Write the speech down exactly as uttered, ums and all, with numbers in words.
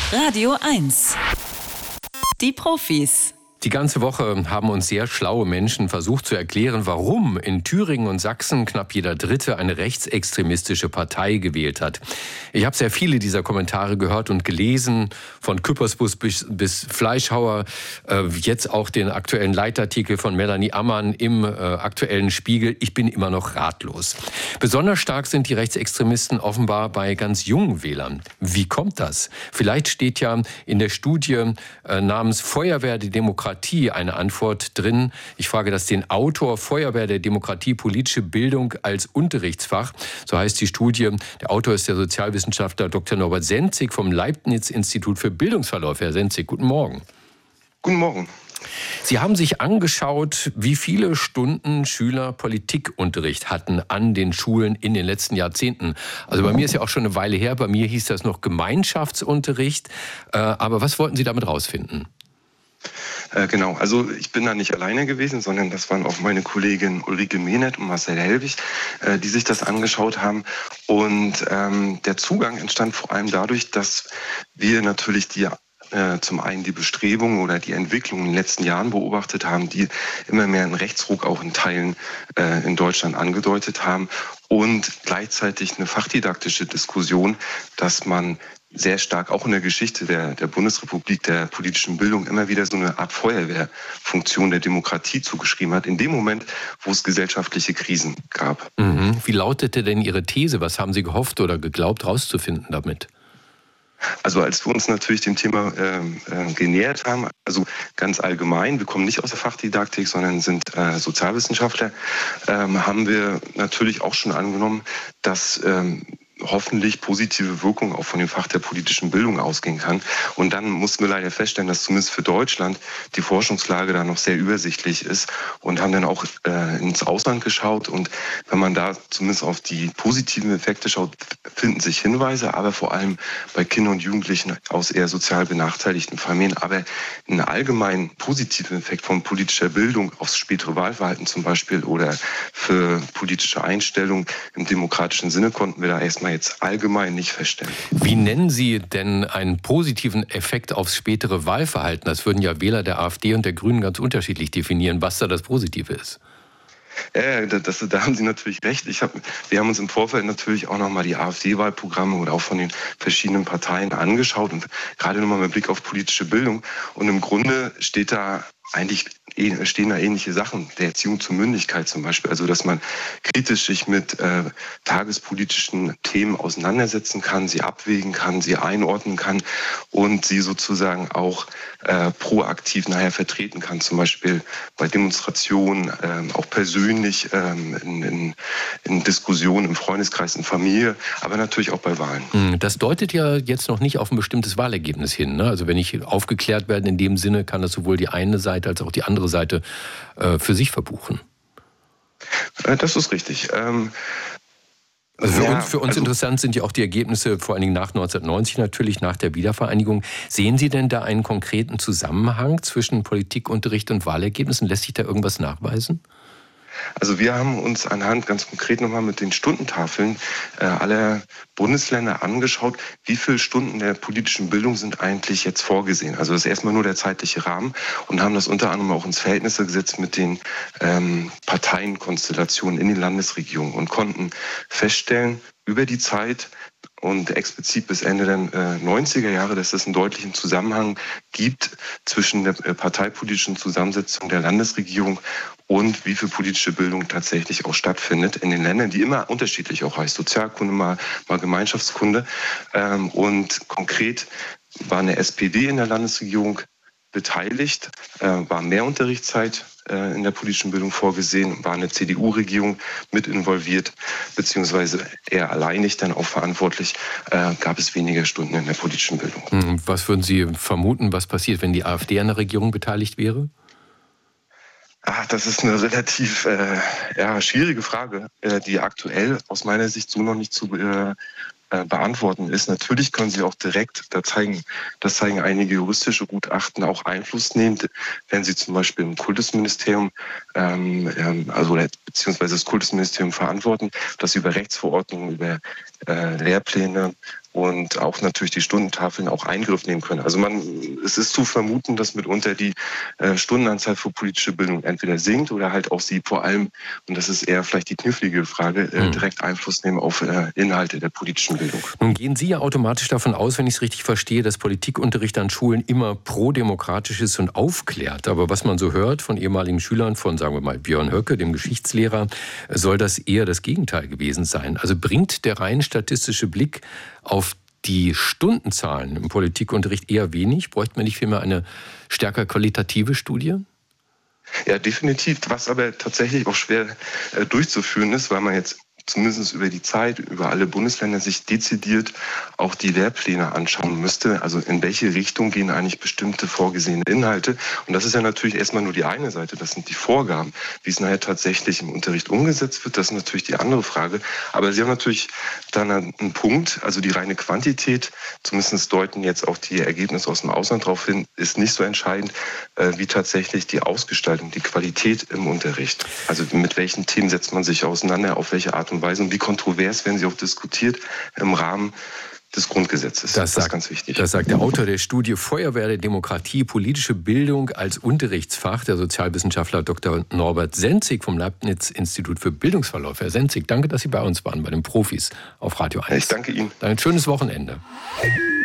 Radio eins. Die Profis. Die ganze Woche haben uns sehr schlaue Menschen versucht zu erklären, warum in Thüringen und Sachsen knapp jeder Dritte eine rechtsextremistische Partei gewählt hat. Ich habe sehr viele dieser Kommentare gehört und gelesen, von Küppersbusch bis, bis Fleischhauer, äh, jetzt auch den aktuellen Leitartikel von Melanie Ammann im äh, aktuellen Spiegel. Ich bin immer noch ratlos. Besonders stark sind die Rechtsextremisten offenbar bei ganz jungen Wählern. Wie kommt das? Vielleicht steht ja in der Studie äh, namens Feuerwehr der Demokratie eine Antwort drin. Ich frage das den Autor: Feuerwehr der Demokratie, politische Bildung als Unterrichtsfach. So heißt die Studie. Der Autor ist der Sozialwissenschaftler Doktor Norbert Senzig vom Leibniz-Institut für Bildungsverläufe. Herr Senzig, guten Morgen. Guten Morgen. Sie haben sich angeschaut, wie viele Stunden Schüler Politikunterricht hatten an den Schulen in den letzten Jahrzehnten. Also bei mir ist ja auch schon eine Weile her. Bei mir hieß das noch Gemeinschaftsunterricht. Aber was wollten Sie damit rausfinden? Äh, genau, also ich bin da nicht alleine gewesen, sondern das waren auch meine Kolleginnen Ulrike Mehnert und Marcel Helwig, äh, die sich das angeschaut haben. Und ähm, der Zugang entstand vor allem dadurch, dass wir natürlich die äh, zum einen die Bestrebungen oder die Entwicklung in den letzten Jahren beobachtet haben, die immer mehr einen Rechtsruck auch in Teilen äh, in Deutschland angedeutet haben, und gleichzeitig eine fachdidaktische Diskussion, dass man sehr stark auch in der Geschichte der, der Bundesrepublik, der politischen Bildung, immer wieder so eine Art Feuerwehrfunktion der Demokratie zugeschrieben hat, in dem Moment, wo es gesellschaftliche Krisen gab. Mhm. Wie lautete denn Ihre These? Was haben Sie gehofft oder geglaubt, rauszufinden damit? Also als wir uns natürlich dem Thema äh, äh, genähert haben, also ganz allgemein, wir kommen nicht aus der Fachdidaktik, sondern sind äh, Sozialwissenschaftler, ähm, haben wir natürlich auch schon angenommen, dass ähm, hoffentlich positive Wirkung auch von dem Fach der politischen Bildung ausgehen kann. Und dann mussten wir leider feststellen, dass zumindest für Deutschland die Forschungslage da noch sehr übersichtlich ist, und haben dann auch äh, ins Ausland geschaut. Und wenn man da zumindest auf die positiven Effekte schaut, finden sich Hinweise, aber vor allem bei Kindern und Jugendlichen aus eher sozial benachteiligten Familien. Aber einen allgemeinen positiven Effekt von politischer Bildung aufs spätere Wahlverhalten zum Beispiel oder für politische Einstellungen im demokratischen Sinne konnten wir da erstmal jetzt allgemein nicht feststellen. Wie nennen Sie denn einen positiven Effekt aufs spätere Wahlverhalten? Das würden ja Wähler der AfD und der Grünen ganz unterschiedlich definieren, was da das Positive ist. Ja, das, da haben Sie natürlich recht. Ich hab, wir haben uns im Vorfeld natürlich auch nochmal die AfD-Wahlprogramme oder auch von den verschiedenen Parteien angeschaut, und gerade nochmal mit Blick auf politische Bildung. Und im Grunde steht da eigentlich stehen da ähnliche Sachen, der Erziehung zur Mündigkeit zum Beispiel, also dass man kritisch sich mit äh, tagespolitischen Themen auseinandersetzen kann, sie abwägen kann, sie einordnen kann und sie sozusagen auch äh, proaktiv nachher vertreten kann, zum Beispiel bei Demonstrationen, äh, auch persönlich äh, in, in, in Diskussionen im Freundeskreis, in Familie, aber natürlich auch bei Wahlen. Das deutet ja jetzt noch nicht auf ein bestimmtes Wahlergebnis hin, ne? Also wenn ich aufgeklärt werde in dem Sinne, kann das sowohl die eine Seite als auch die andere Seite äh, für sich verbuchen. Das ist richtig. Ähm, also für ja, uns, für uns also interessant sind ja auch die Ergebnisse, vor allen Dingen nach neunzehnhundertneunzig natürlich, nach der Wiedervereinigung. Sehen Sie denn da einen konkreten Zusammenhang zwischen Politikunterricht und Wahlergebnissen? Lässt sich da irgendwas nachweisen? Also wir haben uns anhand ganz konkret nochmal mit den Stundentafeln äh, aller Bundesländer angeschaut, wie viele Stunden der politischen Bildung sind eigentlich jetzt vorgesehen. Also das ist erstmal nur der zeitliche Rahmen, und haben das unter anderem auch ins Verhältnis gesetzt mit den ähm, Parteienkonstellationen in den Landesregierungen und konnten feststellen über die Zeit und explizit bis Ende der äh, neunziger Jahre, dass es einen deutlichen Zusammenhang gibt zwischen der äh, parteipolitischen Zusammensetzung der Landesregierung und wie viel politische Bildung tatsächlich auch stattfindet in den Ländern, die immer unterschiedlich auch heißt. Sozialkunde, mal, mal Gemeinschaftskunde. Ähm, und konkret war eine S P D in der Landesregierung beteiligt, äh, war mehr Unterrichtszeit äh, in der politischen Bildung vorgesehen, war eine C D U-Regierung mit involviert, beziehungsweise eher alleinig dann auch verantwortlich, äh, gab es weniger Stunden in der politischen Bildung. Was würden Sie vermuten, was passiert, wenn die AfD an der Regierung beteiligt wäre? Ach, das ist eine relativ äh, ja, schwierige Frage, äh, die aktuell aus meiner Sicht so noch nicht zu äh, äh, beantworten ist. Natürlich können Sie auch direkt, da zeigen, das zeigen einige juristische Gutachten, auch Einfluss nehmen, wenn Sie zum Beispiel im Kultusministerium, ähm, ähm, also beziehungsweise das Kultusministerium verantworten, dass Sie über Rechtsverordnungen, über äh, Lehrpläne und auch natürlich die Stundentafeln auch Eingriff nehmen können. Also man, es ist zu vermuten, dass mitunter die äh, Stundenanzahl für politische Bildung entweder sinkt oder halt auch sie vor allem, und das ist eher vielleicht die knifflige Frage, äh, direkt Einfluss nehmen auf äh, Inhalte der politischen Bildung. Nun gehen Sie ja automatisch davon aus, wenn ich es richtig verstehe, dass Politikunterricht an Schulen immer prodemokratisch ist und aufklärt. Aber was man so hört von ehemaligen Schülern, von sagen wir mal Björn Höcke, dem Geschichtslehrer, soll das eher das Gegenteil gewesen sein. Also bringt der rein statistische Blick auf die Stundenzahlen im Politikunterricht eher wenig? Bräuchte man nicht vielmehr eine stärker qualitative Studie? Ja, definitiv. Was aber tatsächlich auch schwer äh, durchzuführen ist, weil man jetzt zumindest über die Zeit, über alle Bundesländer sich dezidiert auch die Lehrpläne anschauen müsste. Also in welche Richtung gehen eigentlich bestimmte vorgesehene Inhalte? Und das ist ja natürlich erstmal nur die eine Seite, das sind die Vorgaben. Wie es nachher tatsächlich im Unterricht umgesetzt wird, das ist natürlich die andere Frage. Aber Sie haben natürlich dann einen Punkt, also die reine Quantität, zumindest deuten jetzt auch die Ergebnisse aus dem Ausland darauf hin, ist nicht so entscheidend, wie tatsächlich die Ausgestaltung, die Qualität im Unterricht. Also mit welchen Themen setzt man sich auseinander, auf welche Art und Weise und wie kontrovers werden sie auch diskutiert im Rahmen des Grundgesetzes. Das, das sagt, ist ganz wichtig. Das sagt der Autor der Studie Feuerwehr der Demokratie, politische Bildung als Unterrichtsfach, der Sozialwissenschaftler Doktor Norbert Senzig vom Leibniz-Institut für Bildungsverläufe. Herr Senzig, danke, dass Sie bei uns waren, bei den Profis auf Radio eins. Ich danke Ihnen. Ein schönes Wochenende.